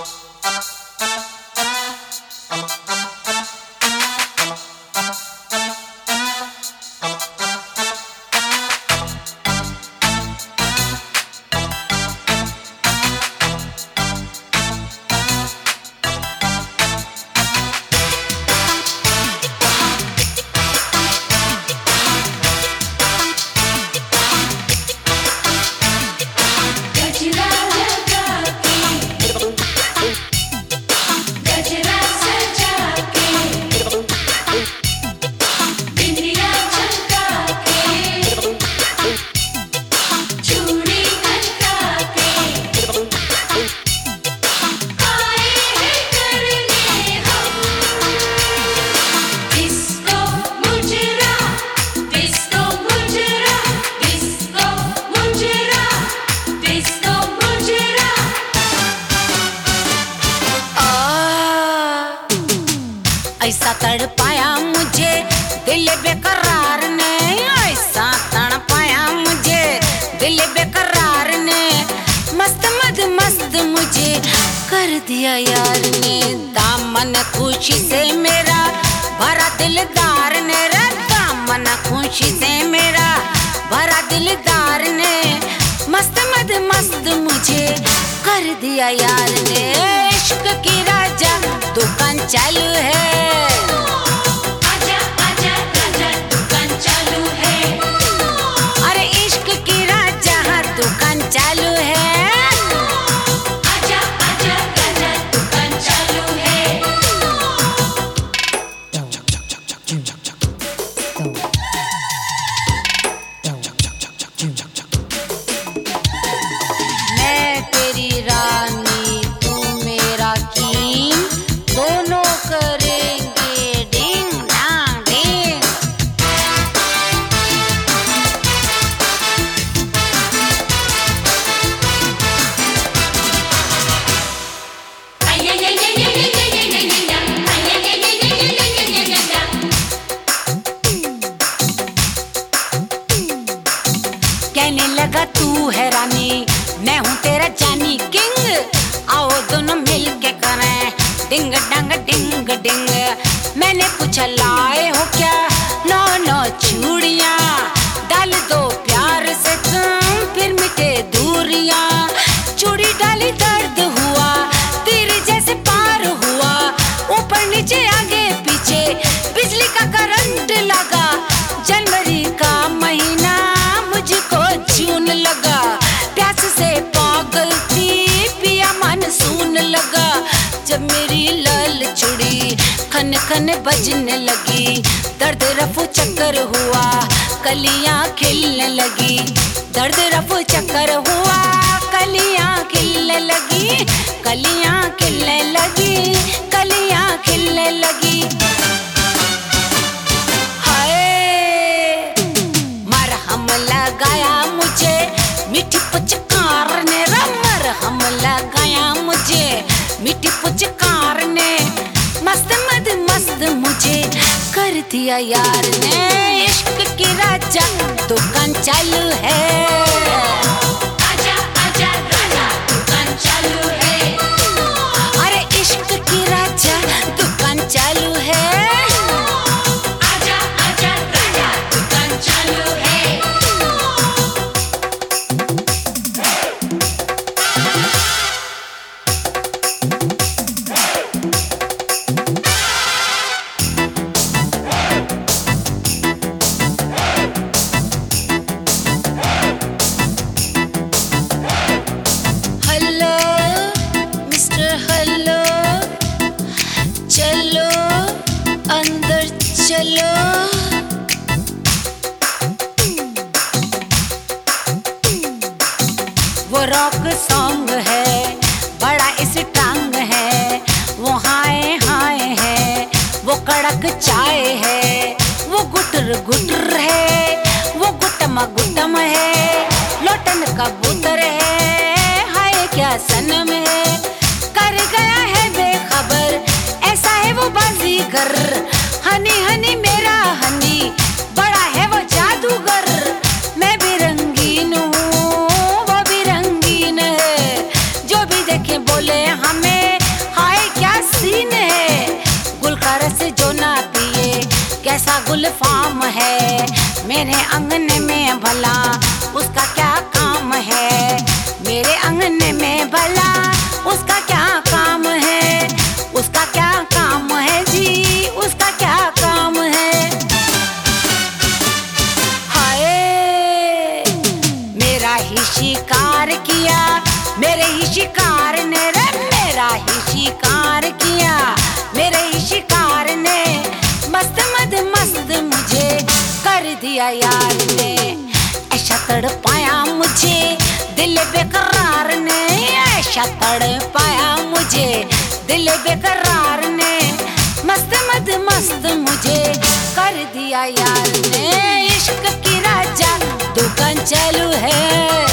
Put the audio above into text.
ऐसा तड़पाया मुझे दिल बेकरार ने, ऐसा तड़पाया मुझे दिल बेकरार ने, मस्त मद मस्त मुझे कर दिया यार ने। दामन खुशी से मेरा भरा दिलदार ने, रे दामन खुशी से मेरा भरा दिलदार ने, मस्त मद मस्त मुझे कर दिया यार ने। इश्क की राजा दुकान चालू है, आजा आजा राजा दुकान चालू है, अरे इश्क की राजा दुकान चालू है, आजा आजा राजा दुकान चालू है। मैं तेरी रानी तू मेरा कींग, दोनों करेंगे डिंग डांग डिंग। कहने लगा तू है रानी मैं हूँ तेरा जानी किंग, आओ दोनों मिल के करें डिंग डंग डिंग डिंग। मैंने पूछा लाए हो क्या, नो नो चूड़ियाँ, डाल दो प्यार से तुम फिर मिटे दूरियाँ। चूड़ी डाली दर्द हुआ तीर जैसे पार हुआ, ऊपर नीचे आगे पीछे बिजली का करंट लगा। जनवरी का महीना मुझको जून लगा, प्यास से पागल थी पिया मानसून लगा। जब मेरी लाल चूड़ी खन खन बजने लगी, दर्द रफू चक्कर हुआ कलियां खिलने लगी, दर्द रफू चक्कर हुआ कलियां खिलने लगी, कलियां खिलने लगी, कलियां खिलने लगी। मरहम लगाया मुझे मीठी पुचकार ने, मरहम लगाया मुझे मीठी पुचकार ने, मस्त मद मस्त मुझे कर दिया यार ने। इश्क की राजा दुकान चालू है, आजा आजा राजा दुकान चालू है, अरे इश्क की राजा दुकान चालू है, आजा आजा राजा दुकान चालू है। हेलो मिस्टर हेलो, चलो अंदर चलो। वो रॉक सॉन्ग है बड़ा इस टांग है, वो हाय हाय है, वो कड़क चाय है, वो गुटर गुटर है, वो गुटमा गुटम है, लोटन कबूतर है, हाय क्या सनम है, कर गया है बेखबर ऐसा है वो बाजीगर। हनी हनी मेरा हनी बड़ा है वो जादूगर, मैं भी रंगीन हूँ वो भी रंगीन है, जो भी देखे बोले हमें फुल फॉर्म है। मेरे अंगने में भला उसका क्या काम है, मेरे अंगने में भला उसका क्या काम है, उसका क्या काम है जी, उसका क्या काम है। हाय मेरा ही शिकार किया, मेरे ही शिकार ने रे, मेरा ही शिकार किया, मेरे ही शिकार ने मस्त मद मस्त मुझे कर दिया यार ने। ऐसा तड़पाया मुझे दिल बेकरार ने, ऐसा तड़पाया मुझे दिल बेकरार ने, मस्त मद मस्त मुझे कर दिया यार ने। इश्क की राजा दुकान चालू है।